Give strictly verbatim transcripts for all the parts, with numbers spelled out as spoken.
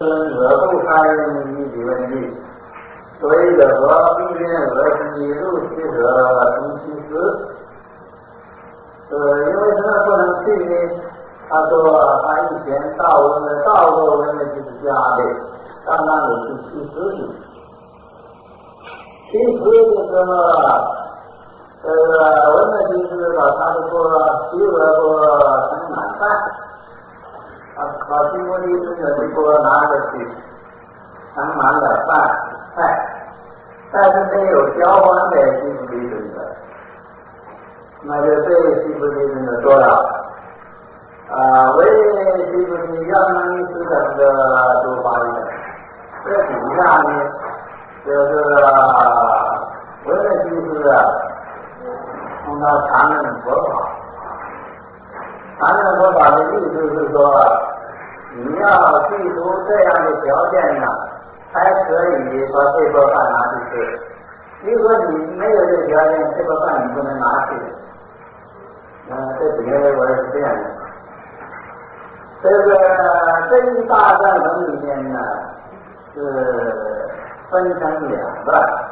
额部开一级问句，所以的说并变额是一入其和同其实。呃，因为什么不能去呢？他说他以前道文的道过文的就是假的，刚刚也是其实的。其实的时候，呃，文的就是把他的过修了过成满饭。把把西摩的这个的锅拿着去，盛满了饭菜，但是没有交换的西摩的这个，那就对西摩的这个说了，啊，为西摩的要能是整个都发的，这底下呢，就是为了就是用到常人佛法。常人佛法的意思是说，你要具足这样的条件呢，才可以把这锅饭拿去吃。如果你没有这个条件，这锅饭你不能拿去。嗯，这几个我是这样的。这个这一大段文里面呢，是分成两段。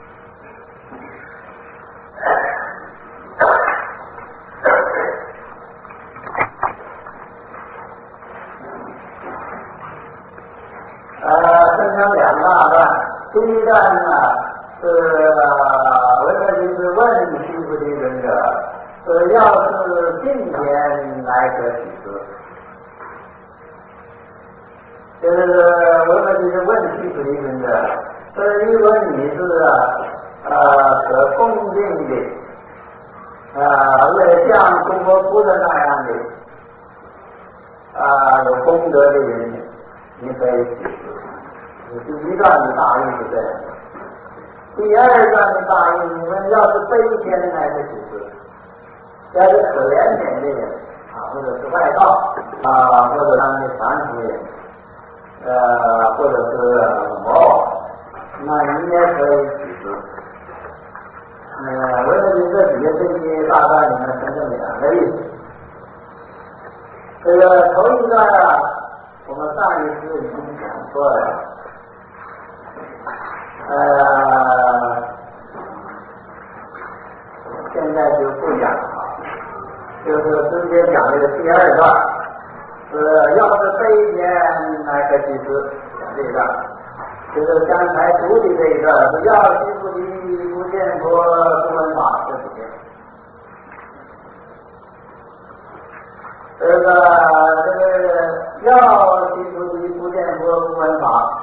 呃，分成两大段。第一段呢是文的就是问须菩提尊者，是要是今天来可取施，就是文的就是问须菩提尊者，是如果你是呃可恭敬的，呃也像中国菩萨那样的啊、呃、有功德的人，你可以取施。第一段的大意是这样的。第二段的大意，你们要是悲天来的取施，要是可怜点的人啊，或者是外道啊，或者他们的传统人，呃，或者是魔王，那你也可以取施。呃，为了你这底下这一大段里面分成两个意思。这个头一段啊，我们上一次已经讲过了。呃，现在就不讲了，就是直接讲这个第二段，是要是悲天来可取施，讲这一段，就是刚才读的这一段，是要须菩提不见佛不闻法，这不行。这个这个要须菩提不见佛不闻法。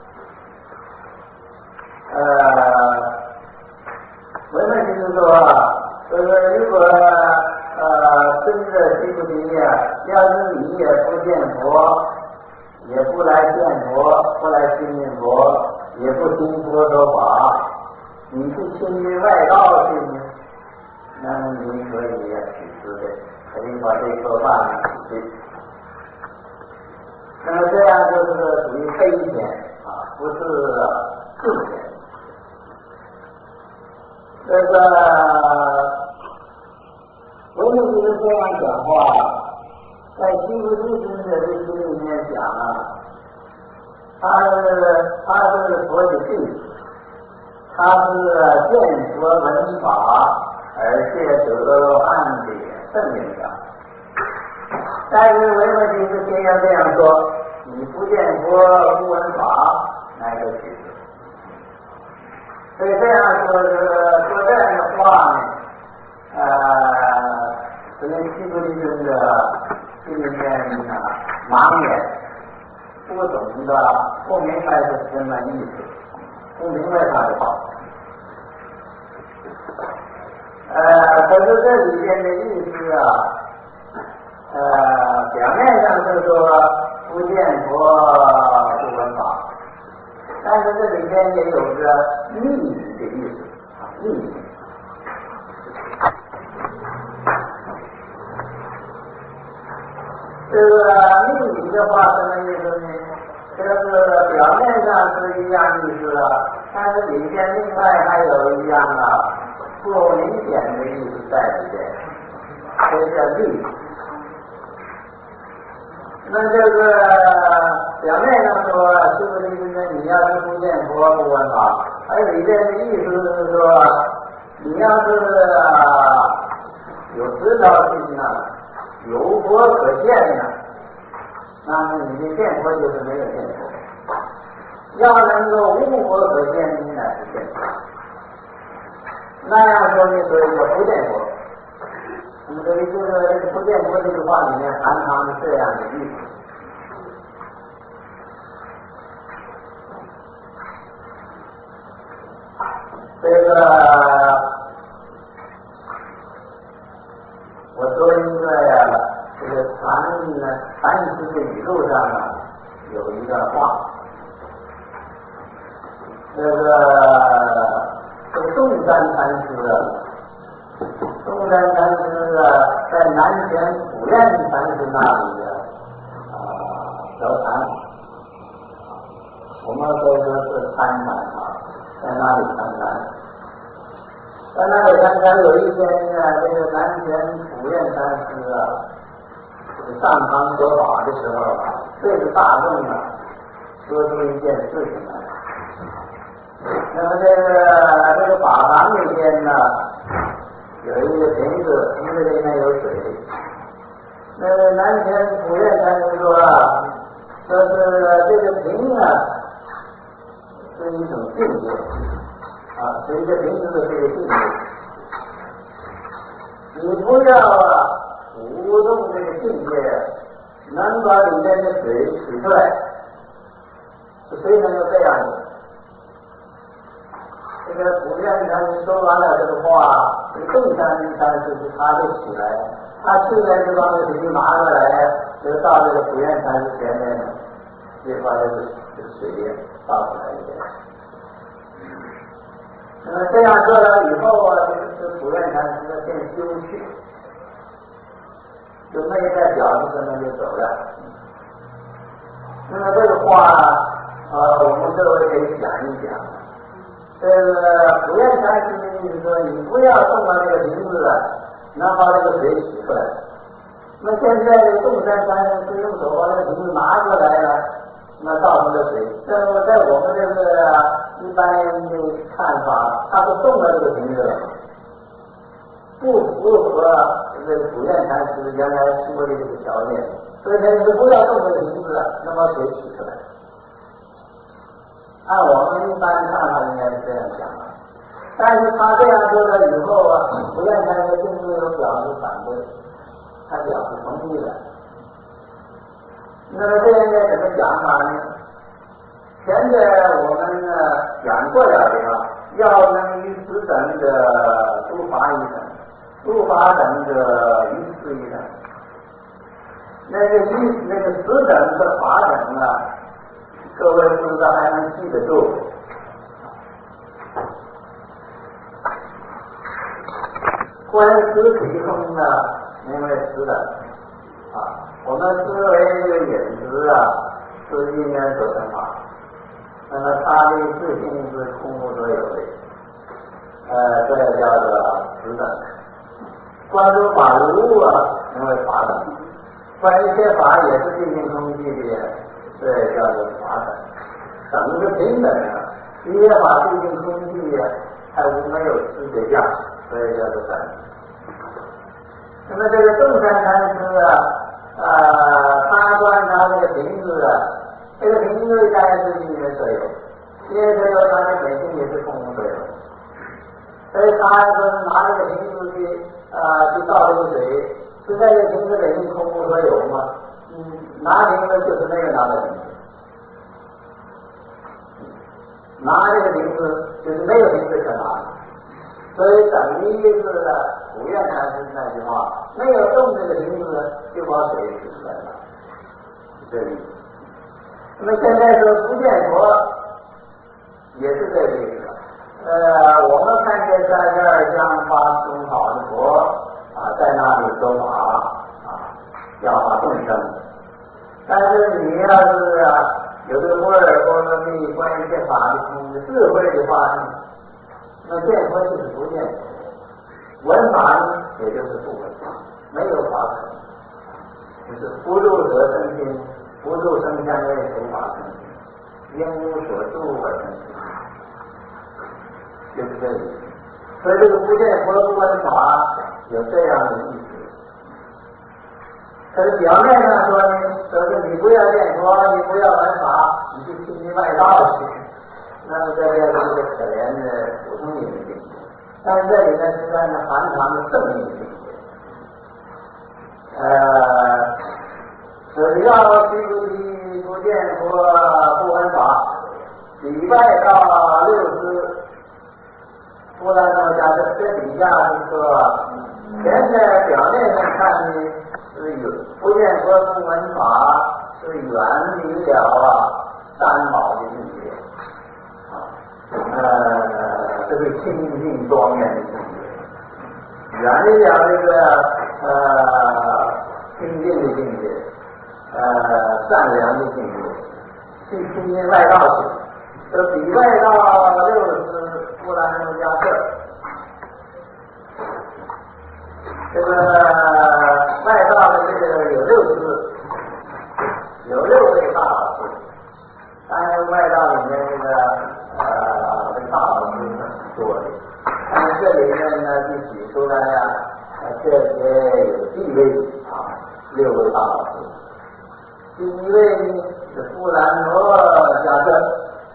呃，文本就是说，就是如果呃跟着须菩提呀，要是你也不见佛，也不来见佛，不来亲近佛，也不听佛说法，你去亲近外道去呢，那么你可以取施的，可以把这颗饭取去。那么这样就是属于悲天啊，不是敬天。这个文本就是这样讲话，在须菩提尊者的心里面讲啊，他是他是佛的弟子，他是见佛闻法，而且得安的圣人的。但是文本就是先要这样说，你不见佛不闻法，乃可取施。所以这样说，这个说这样的话呢，呃，这个须菩提尊者心里面呢盲眼，不懂得，不明白是什么意思，不明白他的话。呃，可是这里边的意思啊，呃，表面上是说不见佛不闻法。但是这里边也有个秘语的意思啊，秘语。这个秘语的话什么意思呢？这是表面上是一样意思啊，但是里边另外还有一样啊不明显的意思在里边，这叫秘语。那这个表面上说而里边的意思是说，你要是、啊、有知道性呢，有佛可见呢，那么你的见佛就是没有见佛。要能够无佛可见，你乃是见佛。那样说呢，所以叫不见佛。那么这里这个不见佛这句话里面含藏着这样的意思。这个我说一个呀，这个禅呢，禅师的语录上啊有一段话，这个这个洞山禅师啊，洞山禅师啊，在南泉普愿禅师那里啊啊聊禅，我们可以说是参禅啊，在那里参禅。在那里参禅有一天呢，这个南泉普愿禅师啊，这个上堂说法的时候啊，对着大众啊说出一件事情来。那么这个这个法堂里边呢，有一个瓶子，瓶子里面有水。那个南泉普愿禅师说啊，说是这个瓶啊是一种境界啊，是一个瓶子的这个境界。你不要啊舞动这个境界，能把里面的水取出来，是谁能够这样的？这个普愿禅师说完了这个话，这个洞山禅师他就起来了，他起来就把这个瓶拿过来，就到这个普愿禅师前面，就把这个这个水倒出来一点。那么这样做了以后啊，这个这个普愿禅师呢便休去，就没再表示什么就走了。那么这个话，呃，我们各位可以想一想。这个普愿禅师的意思说，你不要动到这个瓶子啊，能把这个水取出来。那么现在这个洞山禅师是用手把这个瓶子拿过来了，那倒出了水。在在我们这个一般的看法，他是动了这个瓶子了，不符合这个普愿禅师原来说的这个条件。所以他就是不要动这个瓶子，能把水取出来。按我们一般看法应该是这样讲的，但是他这样说了以后啊，普愿禅师并没有表示反对，他表示同意了。那么这应该怎么讲法呢？前边我们呢讲过了的啊，要能于十等者诸法一等，诸法等者于事一等。那个意思，那个十等和法等啊，各位不知道还能记得住？观思体空呢，名为十等啊。我们思维这个饮食啊，是因缘所生法，那么它的自性是空无所有的，呃，这也叫做十等。观诸法如啊，名为法等。观一切法也是毕竟空寂的，这也叫做法等。等是平等的，一切法毕竟空寂呀，它是没有实质相，所以叫做等。那么这个洞山禅师啊，呃，他观察这个瓶子啊，这个瓶子当然是因缘所有，因缘所有它的本性也是空无所有，所以他说是拿这个瓶子去啊、呃、去倒这个水，是在这个瓶子本性空无所有嘛？嗯，拿瓶子就是没有拿到瓶子，拿这个瓶子就是没有瓶子可拿，所以等于是普愿禅师那句话，没有动这个瓶子就把水取出来了，这里。那么现在说不见佛，也是这个意思。呃，我们看见三十二相八十种好的佛啊，在那里说法啊，教化众生。但是你要是啊有这个波尔波罗蜜观一切法的空的智慧的话呢，那见佛就是不见佛，闻法呢也就是不闻法，没有法可能，就是不入所生心，不入声香味触法生心，因无所住而生心。 就是这个意思。所以这个不见佛不闻法有这样的意思。可是表面上说呢，就是你不要见佛，你不要闻法，你去心里外道去，那么这边是个可怜的普通人的境界。但是这里呢是在那含藏的圣命的境界。呃，只要须菩提不见佛不闻法，礼拜到六十。不然那么讲，这这底下是说，现在表面上看呢是有不见佛不闻法，是远离了啊三宝的境界，啊，呃，这是清净庄严的境界，远离了这个呃清净的境界，呃善良的境界，去亲近外道去，这比外道六十。不然那么加设，这个外道的这个有六支，有六位大老师。当然外道里面这个呃这个大老师是很多的，但是这里面呢就举出来呀，这些有地位啊，六位大老师。第一位呢是富兰罗迦摄。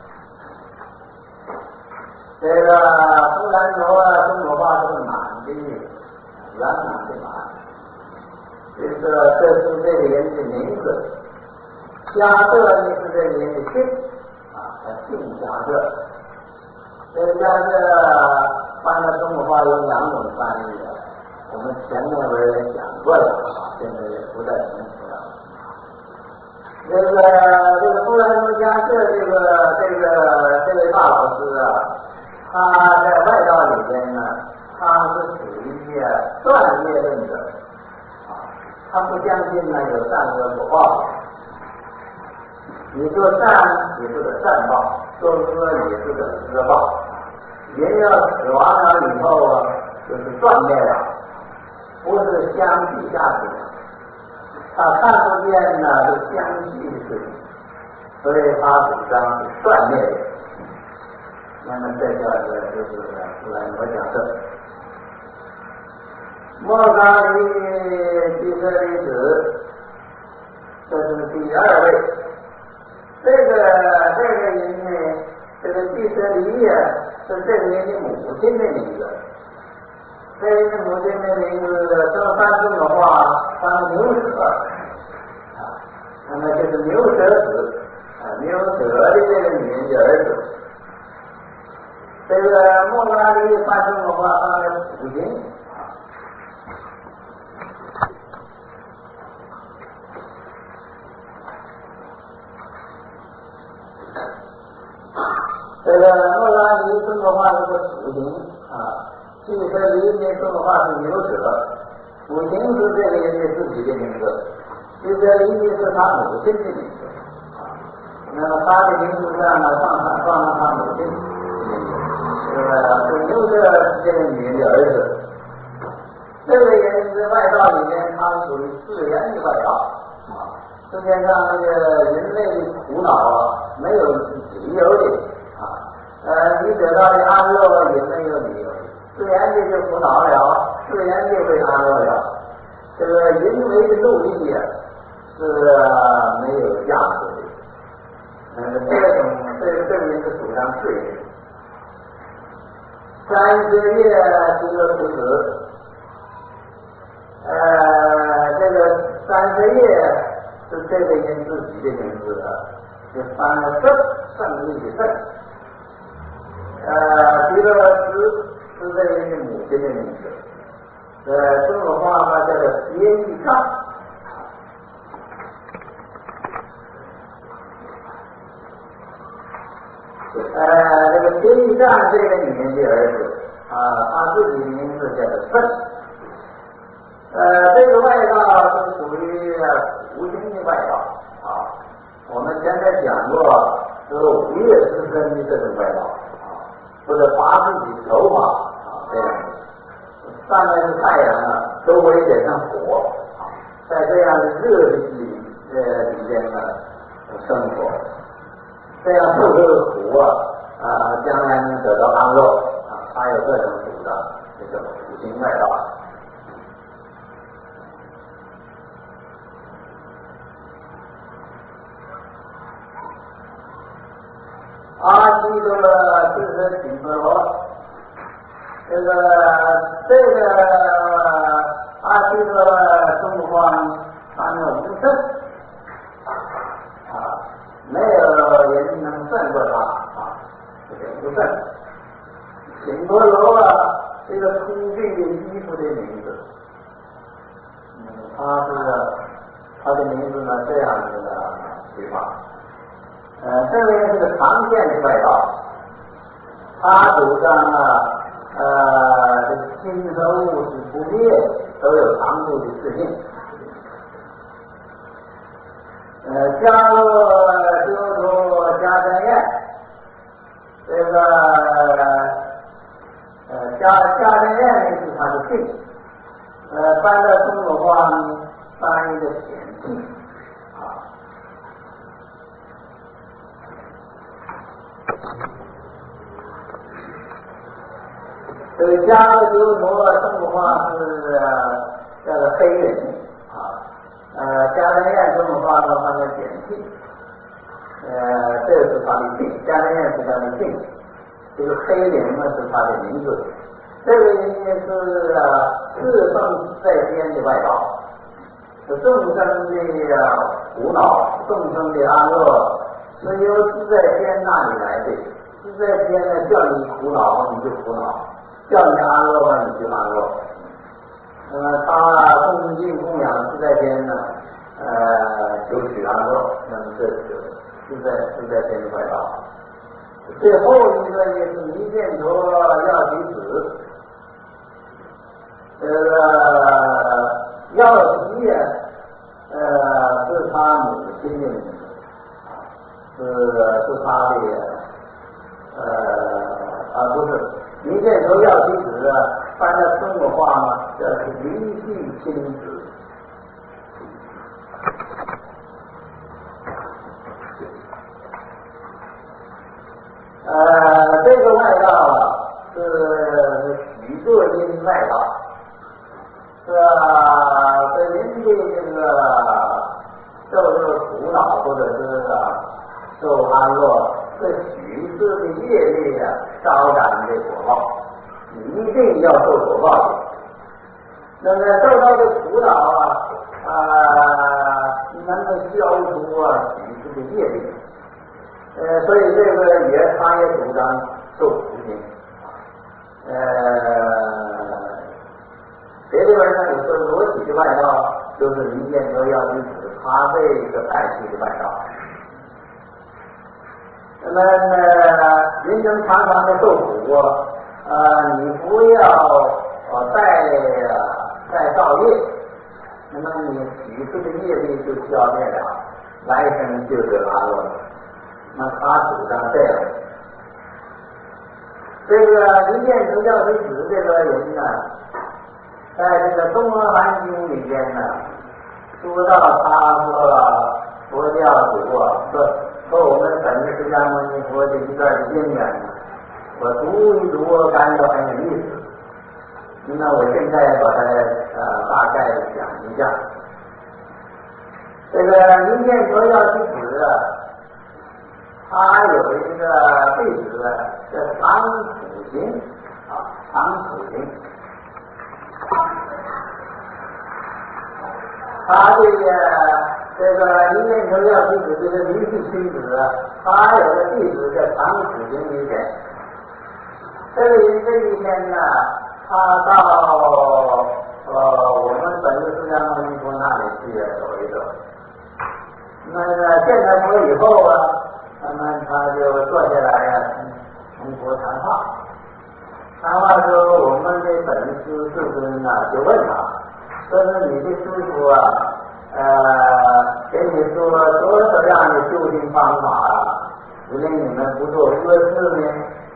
这个富兰罗啊，中国话是个满的意思，圆满的满。这个这是这个人的名字，迦摄呢是这个人的姓啊，他姓迦摄。这个迦摄翻到中国话有两种翻译的，我们前面文讲过了啊，现在也不再重复了。这个这个富兰罗迦摄这个这个这位大老师啊。他在外道里边呢，他是属于断灭论者，啊，他不相信呢有善恶果报，你做善也就得善报，做恶也就得恶报。人要死亡了以后啊，就是断灭了，不是相继下去的。他看不见呢是相继的事情，所以他主张是断灭的。那么这叫做就是富兰罗迦摄。莫伽利毗舍离子，这是第二位。这个这个人呢，这个毗舍离呀，是这个人的母亲的名字。这个人的母亲的名字，这么翻中的话，翻牛舌啊，那么就是牛舌子啊，牛舌的这个女人的儿子。这个莫伽利翻中的话，他的父亲啊。这个莫伽利中国话是个父亲啊，毗舍离呢中国话是牛舌，父亲是这个人的自己的名字，毗舍离是他母亲的名字啊。那么他的名字上呢，放上放上他母亲。这个是牛舌这个女人的儿子。这个人在外道里面，他属于自然的外道啊。世界上那个人类的苦恼啊，没有理由的啊。呃，你得到的安乐也没有理由，自然的就苦恼了，自然就会安乐了。这个人为的努力呀、啊，是、啊、没有价值的。呃，这种这个这个人是主张自然。三十页这个图纸，呃，这个三十页是这个人自己的名字啊，就翻了胜，胜利的胜。呃，第二十是这个人的母亲的名字，呃，中国话呢叫做别义丈。呃，这个别义丈这个女人的儿子啊，他自己的名字叫做胜。呃，这个外道是属于无形的外道啊。我们前面讲过，这个五岳之身的这种外道啊，或者拔自己头发啊这样的，上面是太阳啊，周围得像火啊，在这样的热的里呃里边呢生活。这样受这个苦啊，啊，将来能得到安乐啊， 有各种主张这个五行外道。阿基多四十请佛罗，这个这个阿基多中方他呢无胜啊，没有人能胜过他啊，这个无胜。请佛罗啊是一个粗鄙的衣服的名字，嗯，他是他的名字呢这样子的取法。呃，这位是个常见的外道，他主张啊，呃，这心和物是不灭，都有常住的自性。呃，加入修出迦真愿，这个呃迦迦真愿呢是他的性，呃，搬到中国话呢翻译的典性。这个迦勒修陀中国话是叫做黑人啊，呃，迦真愿中国话呢翻译典性，呃，这是他的姓，迦真愿是他的姓，这个黑人呢是他的名字。这个人呢是啊侍奉在天的外道，是众生的苦恼，众生的安乐是由自在天那里来的。自在天呢叫你苦恼你就苦恼，叫你安乐吧你就安乐。那么他恭敬供养自在天呢，呃，求取安乐，那么这是自在自在天的外道。最后一个也是弥见陀药提子，这个药提呀，呃，是他母亲的名字，是是他的呃啊不是。弥见陀药提子啊，翻到中国话嘛，叫是灵性亲子。呃，这个外道啊是许作因外道，是啊，对人的这个受这个苦恼或者是受安乐，是许世的业力啊招感的果报，你一定要受果报的。那么受到的苦恼啊，啊，能够消除啊许世的业力。呃，所以这个也他也主张受苦行。呃，别的地方呢有说裸体的外道，就是弥见陀药提子他这个派系的外道。那么呢，人生常常的受苦啊，呃，你不要呃再再造业，那么你许世的业力就消灭了，来生就得安乐了。那他主张这样。这个弥见陀药提子这个人呢，在这个《东阿含经》里边呢，说到他说佛教主啊，说和我们本释迦牟尼佛的一段的因缘呢，我读一读，我感觉很有意思。那么我现在把它呃大概的讲一下。这个弥见陀药提子啊，他有一个弟子叫长普行啊，长普行。他这个这个弥见陀药提子就是灵系亲子啊，他有个弟子叫长普行一人。这个人这一天呢，他到呃我们本释迦牟尼佛那里去走一走。那么见了佛以后啊，那么他就坐下来呀、啊，同佛谈话。谈话时候，我们的本师世尊呢就问他，说是你的师父啊，呃，给你说多少样的修行方法啊，使令你们不做恶事呢？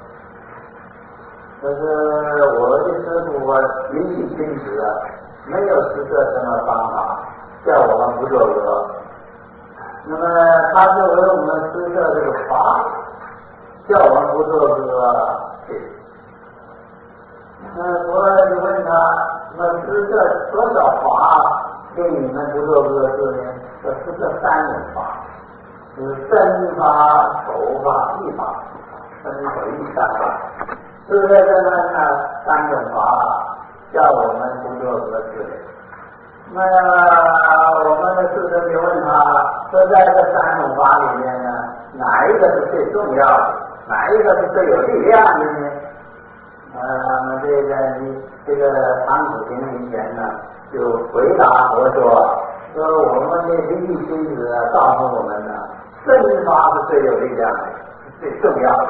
就是我的师父啊，灵系亲子啊，没有施设什么方法叫我们不做恶。那么他就为我们施设这个法，叫我们不做恶。对。 那佛就问他，那么施设多少法令你们不做恶事呢？说施设三种法，就是身法、口法、意法，身口意三法。施设这个呢三种法，叫我们不做恶事的。那我们的师尊就问他说，在这三种法里面呢，哪一个是最重要的？哪一个是最有力量的呢？呃，那么这个你这个长子行行前呢，就回答佛说，说我们的离系亲子告诉我们呢，身法是最有力量的，是最重要的。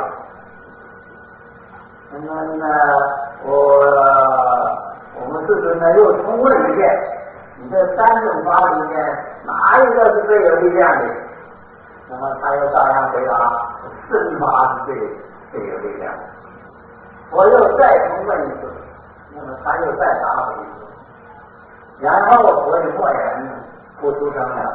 那么呢，我我们师尊呢又重问一遍，你这三种法里面哪一个是最有力量的？那么他又照样回答，身法是最最有力量的。我又再重问一次，那么他又再答复一次，然后我就默然不出声了。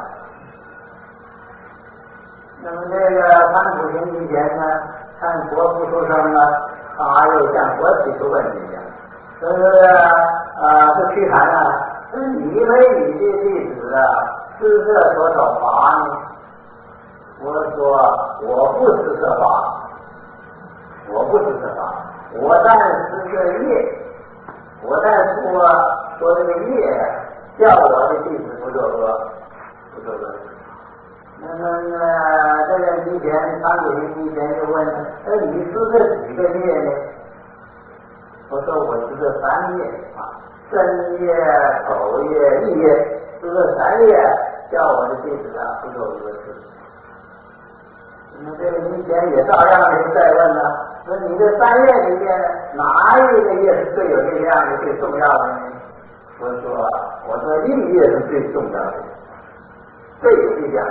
那么这个参普行之前呢，看佛不出声了，他又向佛提出问题了，说是啊，是屈禅啊，说你为你的弟子啊，施设多少法呢？我说我不施设法，我不施设法。我但施设业，我但说说这个业叫我的弟子不做恶，不做恶事。那么呢，这个以前长久行以前就问，呃，你施这几个业呢？我说我施这三业啊，身业、口业、意业，施这三业叫我的弟子啊不做恶事。那么这个以前也照样的再问呢。说你这三业里面哪一个业是最有力量的、最重要的呢？我说，我说意业是最重要的，最有力量的。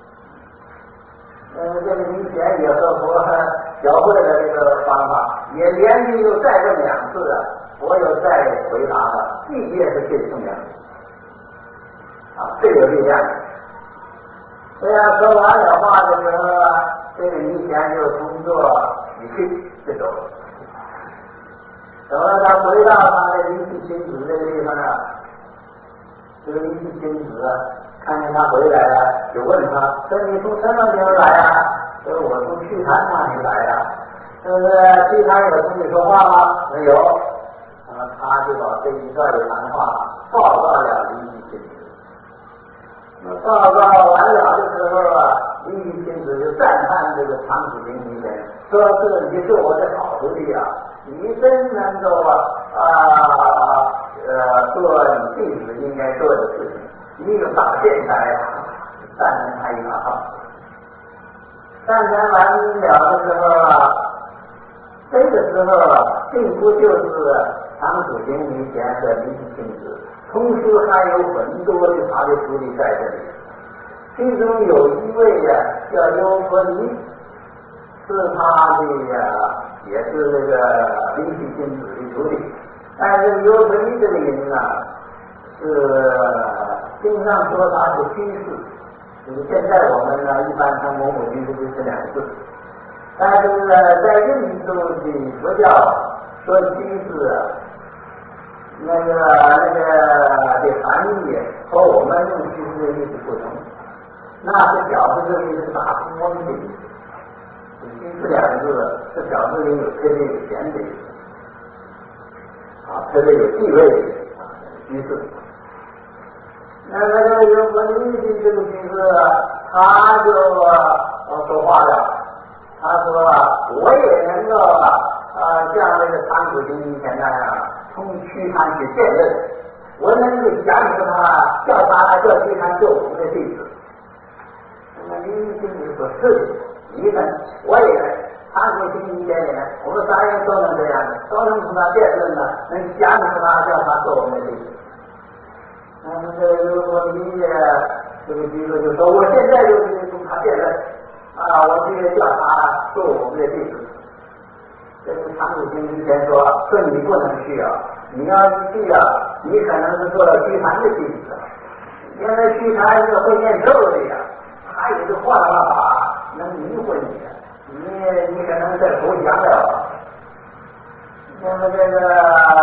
呃，这个以前也和佛学会了这个方法，也连续又再问两次了，我又再回答了，意业是最重要的，啊，最有力量的。这样说完了话的时候啊，这个以前就从做喜气就走了。等到他回到他的离系亲子这个地方啊，这个离系亲子啊，看见他回来了，就问他说：“你从什么地方来啊？”说：“我从屈禅那里来的。”是不是屈禅有同你说话吗？没有。那么他就把这一段的谈话报告了离系亲子。那么报告完了的时候啊，离系亲子就赞叹这个长子行尼人，说是你是我的好徒弟啊，你真能够啊啊呃做你弟子应该做的事情，你有大天才啊，赞叹他一把。赞叹完了的时候啊，这个时候啊，并不就是长子行尼前和离系亲子。同时还有很多的他的徒弟在这里，其中有一位呀、啊、叫优婆尼，是他的呀、啊，也是这个离系亲子的徒弟。但是优婆尼这个人呢、啊，是经上说他是居士，就是现在我们呢一般称某某居士就这两个字。但是呢，在印度的佛教说居士啊。那个那个的含义和我们用居士的意思不同，那是表示这个意思是大富翁的意思。居士两个字是表示有特别有钱的意思，啊，特别有地位的啊居士。那么这个有文艺的这个居士啊，他就呃说话了，他说我也能够呃像这个长子行尼前那样。从屈禅去辩论，我能够降服他，叫他叫屈禅做我们的弟子。那么离系亲子说是的，你能，我也能，长子行尼前也能，我们三人都能这样的，都能从他辩论呢，能降服他，叫他做我们的弟子。那么这个优婆尼这个居士就说，我现在就去从他辩论啊，我去叫他做我们的弟子。这个长子行尼前说说你不能去啊，你要一去啊，你可能是做了屈禅的弟子，因为屈禅是会念咒的呀，他有个幻化法能迷惑你，你你可能在投降了。那么这个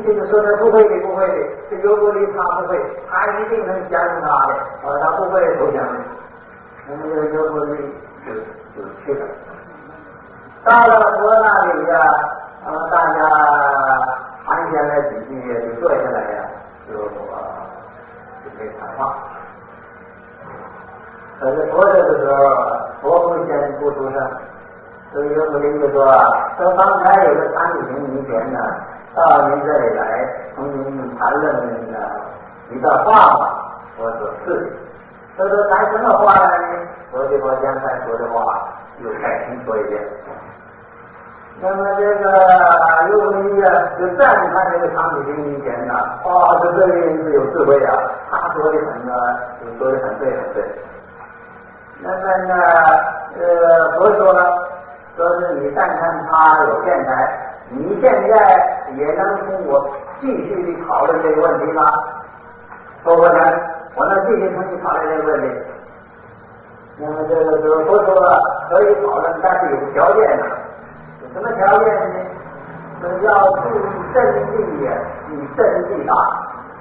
亲的说他不会的，不会的，这尤伯利他不会，他一定能降他的，而他不会投降的。那么这个尤伯利就就去了。到了佛那里呀、啊，呃，大家寒暄了几句，就坐下来呀、啊，就呃准备谈话。可是佛这个时候，佛不先不出声，所以尤伯利就说：“说刚才有个参礼民前呢，到您这里来，同您谈论了一段话嘛。”我说是。他说谈什么话呢？我就把刚才说的话又再听说一遍。那么这个尤伯利啊，就赞叹这个参礼民前呢，哦，这这个人是有智慧啊，他说的很呢，就说的很对很对。那么呢，呃，佛说说是你赞叹他有辩才，你现在也能跟我继续的讨论这个问题吗？说我能，我能继续同你讨论这个问题。那么这个时候佛说可以讨论，但是有条件的。有什么条件呢？是要注意真谛呀，以真谛大。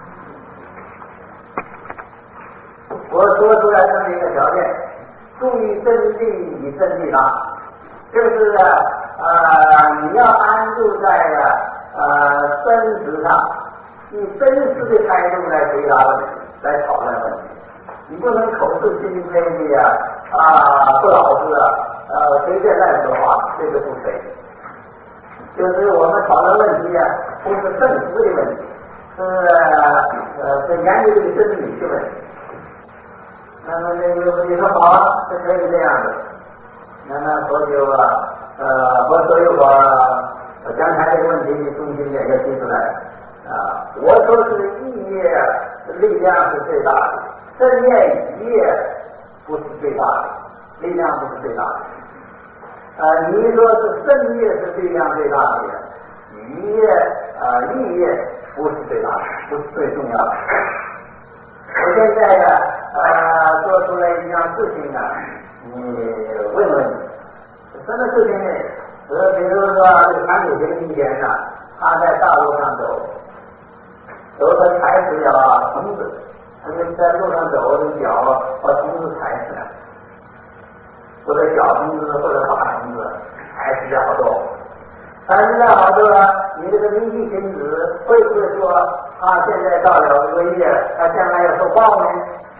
我说出来这么一个条件。注意真谛，以真谛大，就是呃，你要安住在呃真实上，以真实的态度来回答问题，来讨论问题。你不能口是心非的呀，啊，不老实啊，呃，随便乱说话，这个不可以。就是我们讨论问题啊，不是胜负的问题，是呃是研究这个真理的问题。那么这个你说好是可以这样的，那么佛就啊呃佛所有把刚才这个问题的中心点要提出来啊，我说是意业是力量是最大的，身业语业不是最大的，力量不是最大的。呃，你说是身业是力量最大的，语业啊力业不是最大的，不是最重要的。我现在呢，呃，说出来一样事情呢，你问问你，什么事情呢？呃，比如说这个长久学今天呢，他在大路上走，走他踩死了虫子，他就在路上走，这脚把虫子踩死了，或者小虫子或者大虫子踩死了好多。但是呢，好多你这个灵性心子会不会说他现在到了一个月，他将来要受报呢？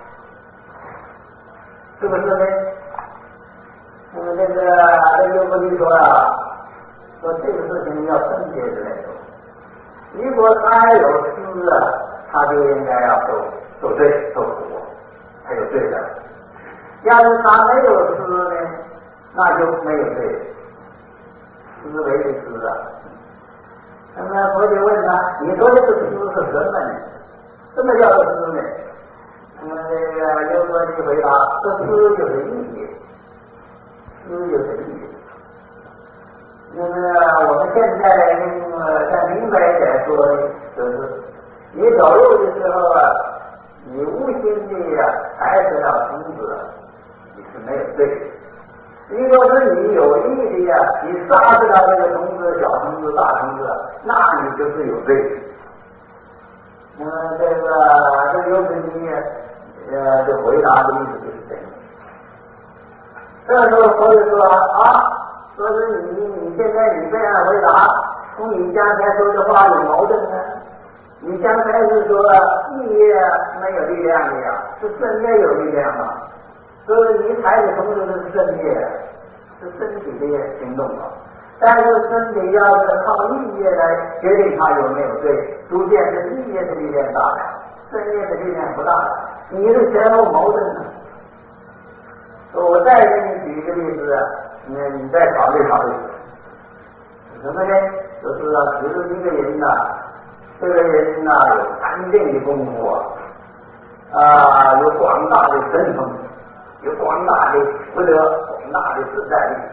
是不是呢？那么这个这个尤伯利说啊，说这个事情要分别的来说。如果他有失啊，他就应该要受受罪受苦，他有罪的。要是他没有失呢，那就没有罪。思维的思啊，那么佛就问他：“你说这个思是什么呢？什么叫做思呢？”那么这个尤伯利回答：“这思就是意业，思就是意业。”那么我们现在用呃再明白一点说呢，就是你走路的时候啊，你无心的呀踩死了虫子，你是没有罪的。如果是你有意的呀，你杀死了这个虫子，小虫子、大虫子，那你就是有罪。那么这个这个尤伯利呃的回答的意思就是这样。这个时候佛就说啊，说是你你现在你这样回答，同你刚才说的话有矛盾呢。你刚才是说意业没有力量的呀，是身业有力量嘛？所以你踩的虫子是身业，是身体的行动啊。但是身体要是靠意业来决定它有没有罪，逐渐是意业的力量大了，身业的力量不大了。你是前后矛盾呢。我再给你举一个例子啊，那你再考虑考虑。什么呢？就是啊，比如一个人呐、啊，这个人呐、啊、有禅定的功夫啊，啊，有广大的神通，有广大的福德，广大的自在力。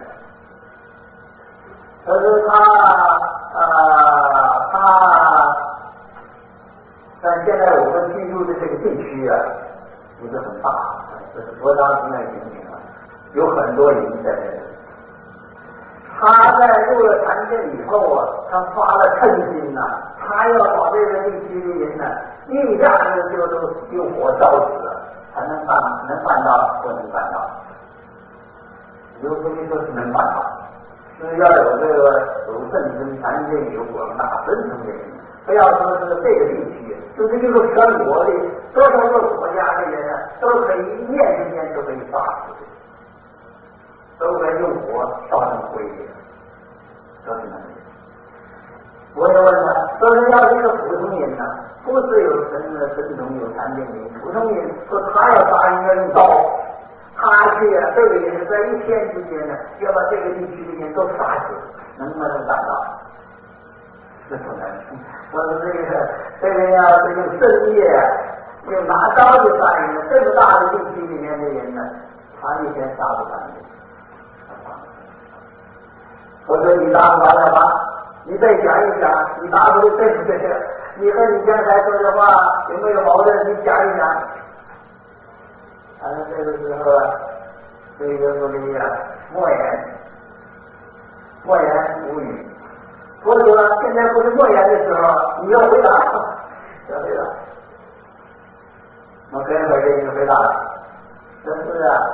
可是他啊，他在现在我们居住的这个地区啊，不是很大，这是佛当时那个情形啊，有很多人在这里。他在入了禅定以后啊，他发了嗔心呐、啊，他要把这个地区的人呢，一下子就都用火烧死了，才能办能办到，不能办到。有可以说是能办到，是要有这个有圣真禅定有广大神通的人，不要说是这个地区，就是一个全国的多少个国家的人呢，都可以一念之间就可以杀死，都可以用火烧成灰的，都是能力。我也问他，说是要是一个普通人呢、啊，不是有神的神通有禅定的普通人，说他要杀人要用刀。他去啊，这个人在一天之间呢，要把这个地区的人都杀死，能不能办到？是不能。说是这个这个要是用深夜啊，用拿刀去杀人呢，这么大的地区里面的人呢，他一天杀不完的，他杀不死。我说你答不答得吧？你再想一想，你答出的对不对？你和你刚才说的话有没有矛盾？你想一想。反正这个时候啊，这个说的呀，默言，默言无语。我说现在不是默言的时候，你要回答，要回答。我跟会给你回答了，这是啊，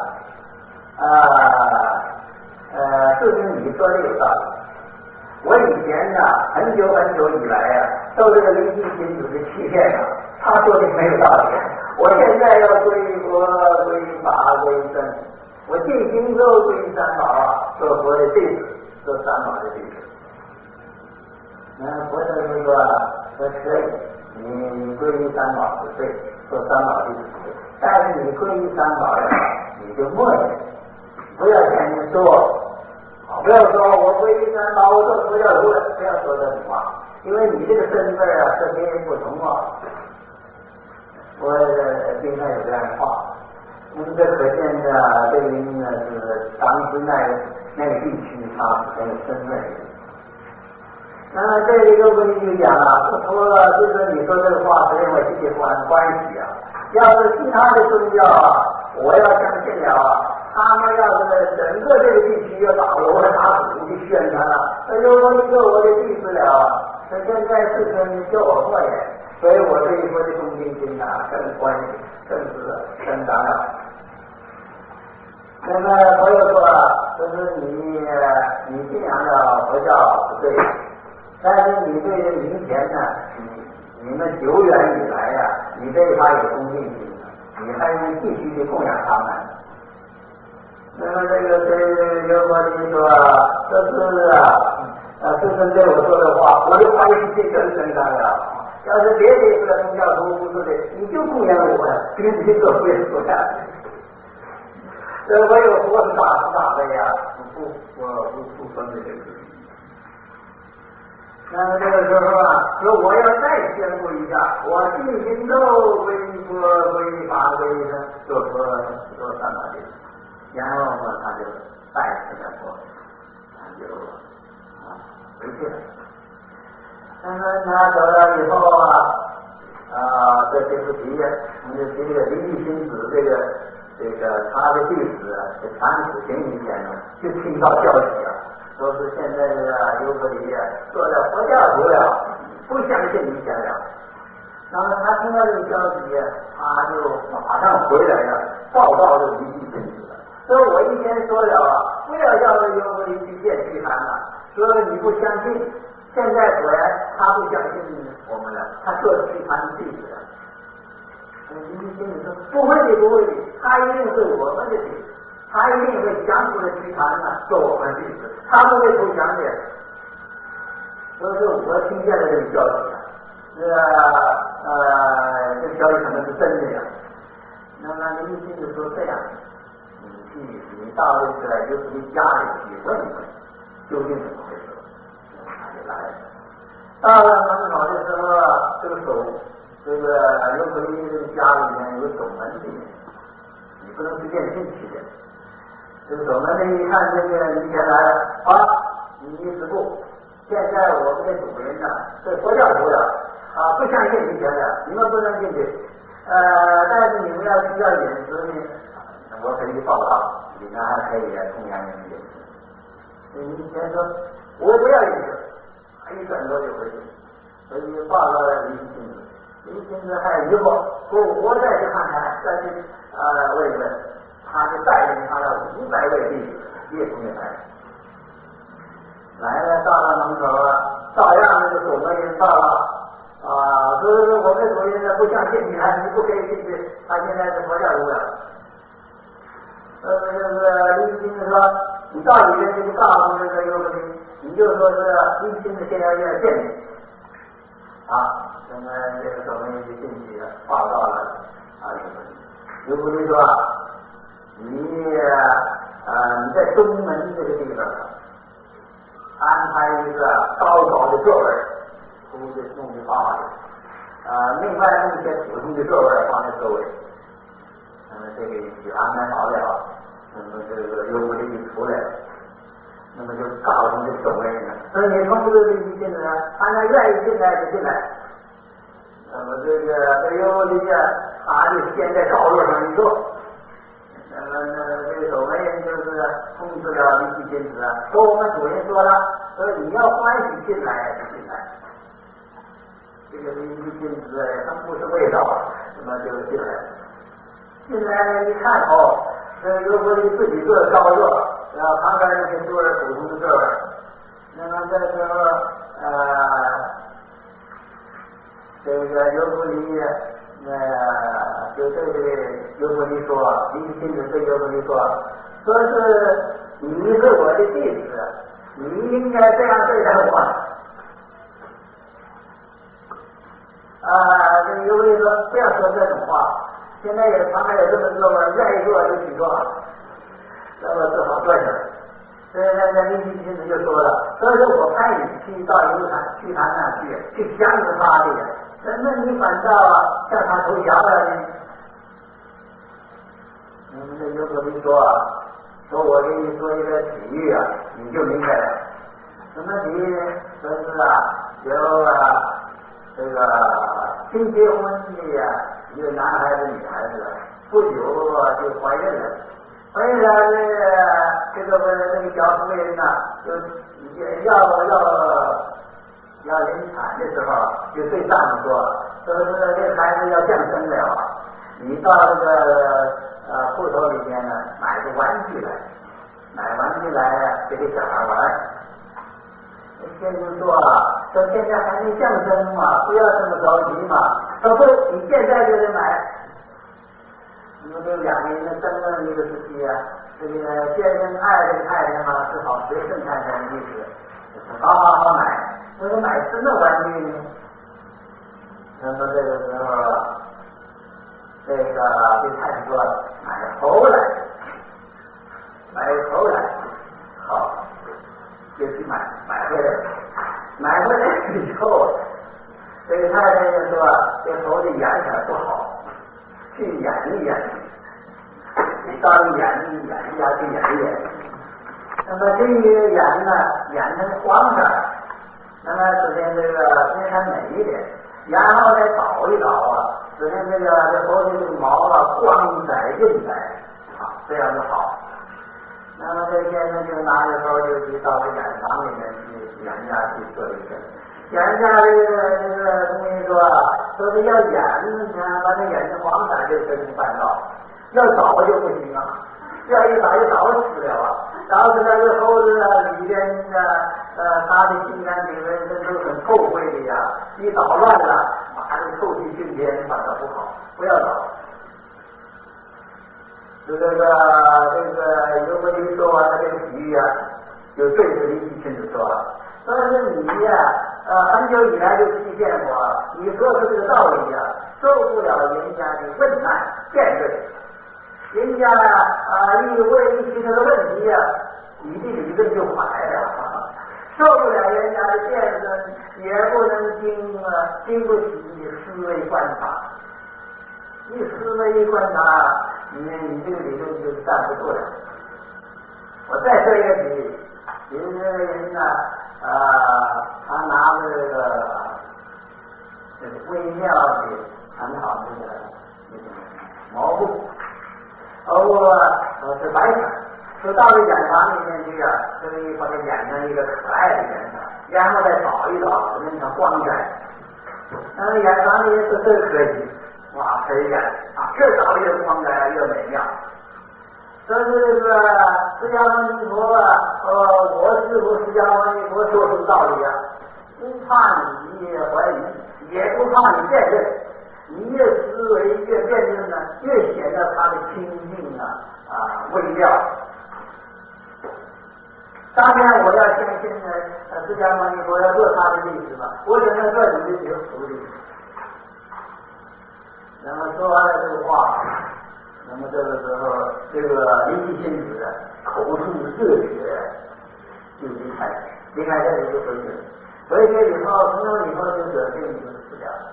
啊呃，事实你说的有道理。我以前呢，很久很久以来啊，受这个灵性亲子的欺骗啊，他说的没有道理。我现在要归佛、归法、归僧，我进行咒归三宝啊，做佛的弟子，做三宝的弟子。那佛陀就说说可以，你你皈依三宝是对，做三宝弟子是对，但是你皈依三宝的话，你就默念，不要向人说。不要说我皈依三宝，我做佛教徒了，不要说这种话，因为你这个身份啊跟别人不同啊。我经常有这样的话，那么这可见的这个人呢是当时那个那个地区他是很有身份的。那么这里个问题就讲了，不说是说你说这个话是跟我心里关关系啊。要是其他的宗教啊，我要相信了啊。他们要是整个这个地区要打锣打鼓去宣传了，那如果你做我的弟子了，那现在世尊叫我默言，所以我对佛的恭敬心啊更关更是增长了。那么朋友说，就是你你信仰的佛教是对的，但是你对这民前呢，你你们久远以来呀、啊，你对他有恭敬心，你还能继续的供养他们。那么这个是有我听说，这是啊，呃，师尊对我说的话，我的欢喜心更增长了。要是别的一个宗教徒不是的，你就供养我呀，别人都不用供养。这我有佛是大慈大悲呀，不不不不分的这个事情。那么这个时候啊，说我要再宣布一下，我信行咒归佛归法归僧，做佛做三宝弟子。然后呢，他就拜师了佛，他就啊回去了。那么他走了以后啊，啊这些不提呀，我们就提这个灵济亲子这个这个他的弟子啊，这禅子行以前呢，就听到消息啊，说是现在这个优婆离啊做了佛教徒了，不相信以前了。那么他听到这个消息，他就马上回来了，报告这个灵济亲子。所以我以前说了啊，不要叫这优婆离去见虚禅了，说你不相信，现在果然他不相信我们了，他做虚禅的弟子了。灵济亲子说不会的，不会的，他一定是我们的弟子，他一定会降服的虚禅呢，做我们的弟子，他不会投降的。所以说我听见了这个消息啊，这个呃这个消息可能是真的呀。那么灵济亲子说这样。你去，你到这个优婆离家里去问一问，究竟怎么回事？他就来了。到了门口的时候，这个守，这个优婆离这个家里面有守门的人，你不能随便进去的。这个守门的一看这个离前来了，啊，你止步！现在我们的主人呢是佛教徒的啊，不相信离前的，你们不能进去。呃，但是你们要需要饮食呢。我可以报告，你们还可以供养你们饮食。所以以前说， 我不要颜色，一转头就回去，回去报告了李金子，李金子还疑惑，我我再去看看，再去呃问一问，他就带领他的五百位弟子夜空的来，来了到了门口啊，照样那个守门人报告。啊，所以说我们主人呢不想进去他，你不可以进去。他现在是佛教徒了。呃，这个李金子说，你到里面就不告诉这个优格林，你就说是李金子现在要见你。啊，那么这个守门人就进去报告了啊，优格林说，你呃你在中门这个地方安排一个高高的座位。铺的弄的好好的，呃，另外弄一些普通的座位放在周围。那么这个就安排好了，那么这个优格林就出来了，那么就告诉这个守门人了，说你从这个进进来，他那愿意进来就进来。那么这个这优格林啊，他就先在高座上一坐。那么那么这个守门人就是通知了李金子啊，说我们主人说了，说你要欢喜进来就进来。这个李金子他不是味道，那么就进来了。进来一看哦，这个优格林自己坐的高座，然后旁边那些坐着普通的座位。那么这时候呃，这个优格林呃就对这个优格林说，李金子对优格林说，说是你是我的弟子，你应该这样对待我。啊，这个优格林说不要说这种话，现在有旁边有这么多人愿意坐就起坐，那么只好坐下来。所以那那李金子就说了，所以说我派你去到游坛去他那去，去降服他的，怎么你反倒向他投降了呢？我们的优格林说，说我给你说一个比喻啊，你就明白了。什么比喻呢？说是啊，有啊。这个新结婚的呀，一个男孩子、女孩子，不久就怀孕了。怀孕了，这个这个这个小妇人呢，就要要要临产的时候，就对丈夫说：“说是这个孩子要降生了，你到这个呃铺头里面呢，买个玩具来，买玩具来呀，给这小孩玩。”先生说啊，说现在还没降生嘛，不要这么着急嘛。说不，你现在就得买。那么这两个人呢争论一个时期啊，这个先生爱这个太太嘛，只好随顺太太的意思，就是好好好买。那么买什么玩具呢？那么这个时候，这个这太太说买猴来，买猴来，好。就去买买回来，买回来以后，这个太太就说这猴子眼色不好，去演一演，你到底演一演一家去演一演。那么这个演呢，演成黄色，那么首先这个使它美一点，然后再倒一倒啊，使得这个这猴子这个毛啊光彩润彩，啊，这样就好。那么这先生就拿着包就去到这演房里面去演家去做一个，演家这个这个东西说说是要演呢，把这眼睛黄色就真是办到，要倒就不行啊，要一倒就倒死了啊，倒死了这猴子里边呢呃他的心肝脾胃肾都很臭秽的呀，一捣乱了，马上臭气熏天，反倒不好，不要倒。就这个这个优格林说完了这个比喻啊，就对着李金子说：“说是你呀，呃，很久以来就欺骗我，你说出这个道理呀，受不了人家的问难辩论，人家啊一问一提他的问题呀，你的理论就坏了，受不了人家的辩论，也不能经啊经不起你思维观察，你思维观察。”你你这个理论就是站不住了。我再说一个比喻，有一个人呢，呃，他拿着这个这个微妙的很好这个那个毛布，哦，呃是白色，就到了演堂里面去啊， 可以把它染成一个可爱的颜色，然后再倒一倒，使那个光彩。那么染上的也是这个科技，哇，可以染啊，越倒越光彩，越美妙。但是这个释迦牟尼佛啊，呃，我师父释迦牟尼佛说出道理啊，不怕你怀疑，也不怕你辩证。你越思维越辩证呢，越显得他的清净啊啊微妙。当然，我要相信呢，释迦牟尼佛要做他的弟子嘛，我只能做你的徒弟。那么说完了这个话，那么这个时候，这个离喜亲子口吐热血，就离开，离开这里就回去了。回去以后，从那以后就得病就死掉了。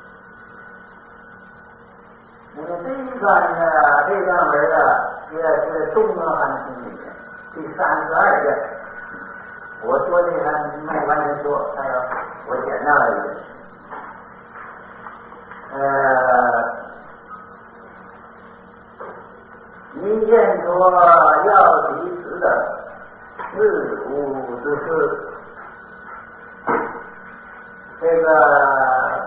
那么这一段呢，这段文呢，是是中阿含经里面第三十二卷。我说的还没完全说，还有我简单了一点。呃，你见说要提子的事物之事，这个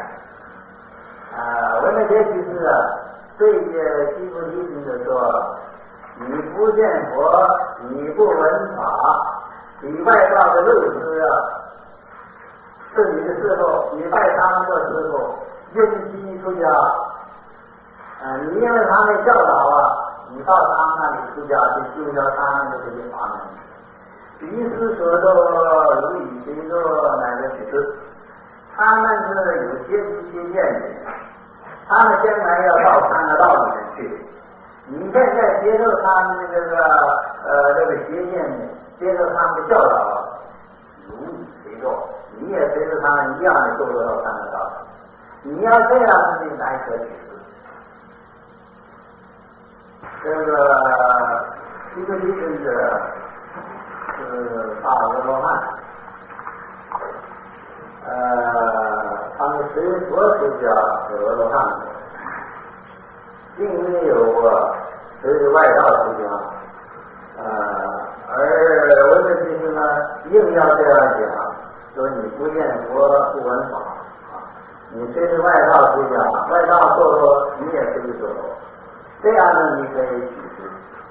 啊，文的结局是啊，对些西菩提心的说，你不见佛，你不闻法，你外道的肉师啊，是你的师傅，你拜他们做师傅，因其出家，啊，你因为他们教导啊，你到他们那里出家去修教他们的这些法门，于是所作如以随作乃至取事。他们是有邪知邪见的，他们将来要到三个道里面去。你现在接受他们的这个呃这个邪见，接受他们的教导，如你随作，你也随着他们一样的堕落到三个道。你要这样子的来可取事。这个西菩提心者是大阿罗汉。呃，他们随佛出家是阿罗汉，并没有啊随外道出家。呃，而文的其实呢，硬要这样讲，说你不见佛不闻法啊，你随着外道出家，外道堕落，你也随着堕落，这样呢，你可以取事。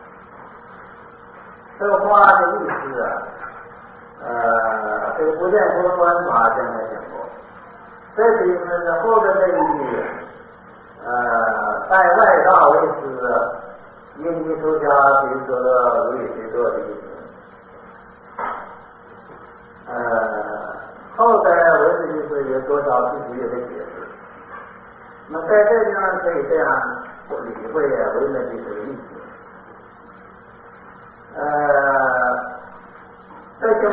这个话的意思啊。呃，这个不见佛不闻法，现在讲过。这里呢，后边这一句，呃，拜外道为师，因其出家，比如说如理随作的意思。呃，后边文字意思有多少具体的解释？那么在这地方可以这样理会文字意思的意思。呃。这叫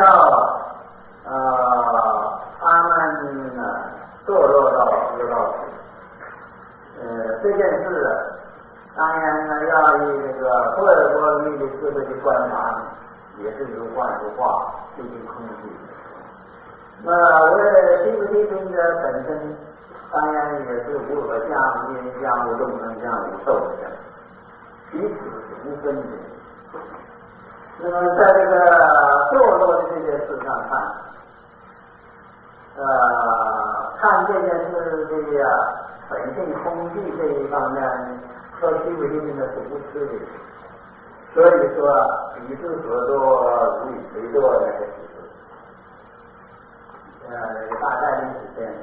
呃，他们呢堕落到恶道去。呃，这件事当然呢要以这个波尔波罗蜜的智慧的观察，也是如幻如化，毕竟空寂。那我西菩提心的本身，当然也是无我相、无人相、无众生相、无寿相，彼此是无分的。那么在这个堕落的这件事上看，呃，看这件事的呀本性空寂这一方面，说西菩提心的是无痴的，所以说彼事所作如理随作的这其事，呃，大概意思这样。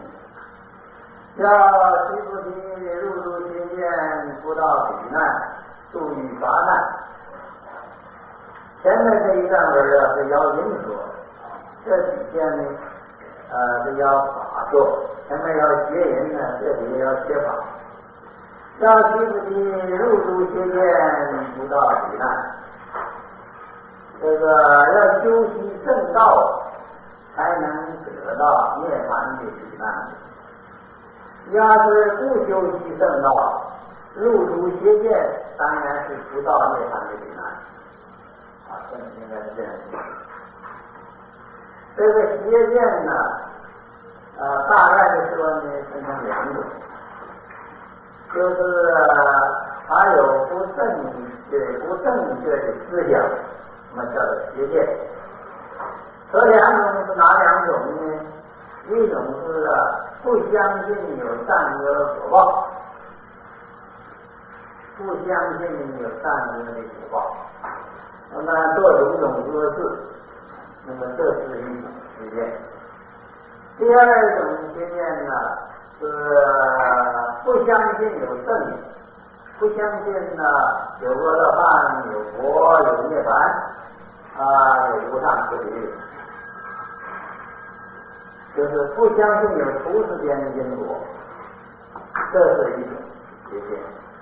要西菩提入诸邪见，不到彼难，度于拔难。前面这一段文啊是要因说，这底下呢，呃是要法说，前面要邪人呢，这里要邪法。要西菩提入诸邪见，不到彼难。这个要修习圣道，才能得到涅槃的彼难。要是不修习圣道，入诸邪见，当然是不到涅槃的彼难。啊，应该是这样子。这个邪见呢，呃，大概的说呢，分成两种，就是他有不正确、不正确的思想， 那么叫做邪见。这两种是哪两种呢？一种是不相信有善恶果报，不相信有善恶的果报，那么做种种恶事，那么这是一种邪见。第二种邪见呢，是不相信有圣理，不相信呢有阿罗汉、有佛、有涅槃啊，有无上菩提，就是不相信有出世间的因果，这是一种邪见。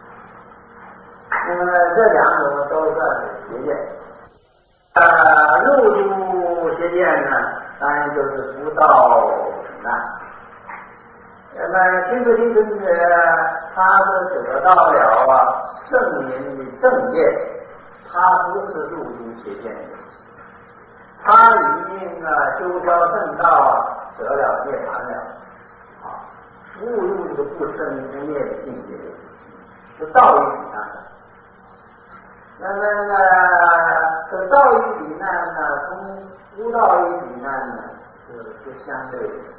那么这两种都算是邪见。呃，入诸邪见呢，当然就是不到彼岸。那么须菩提尊者他是得到了啊圣明的正业，他不是入诸邪见的，他已经啊修消圣道，得了涅槃了啊，误入这个不生不灭的境界，是道于彼岸。那么呢，这个道于彼岸呢，从无道于彼岸呢是是相对的。